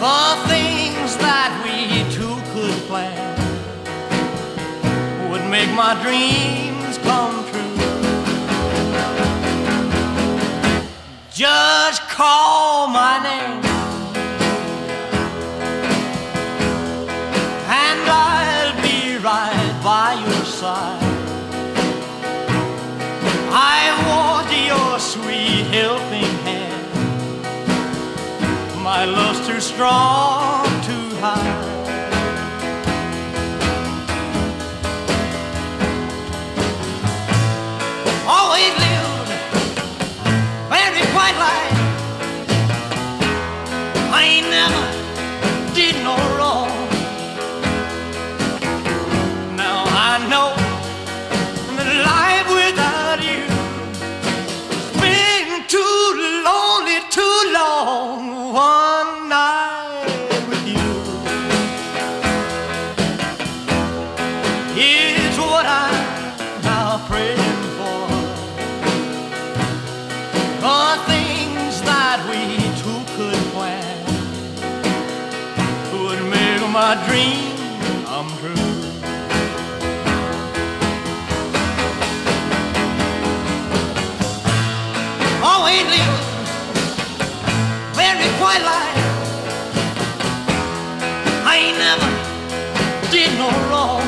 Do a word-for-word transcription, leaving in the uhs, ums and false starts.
for things that we two could plan would make my dreams come true. Just call my name and I'll be right by your side. I want your sweet helping hand. My love's too strong to hide. Always lived very quiet life. I ain't never did no wrong. Now I know that life without you has been too lonely, too long. One night with you is what I'm now praying for. For things that we two could plan would make my dream come true. Always live very quiet life. I ain't never did no wrong.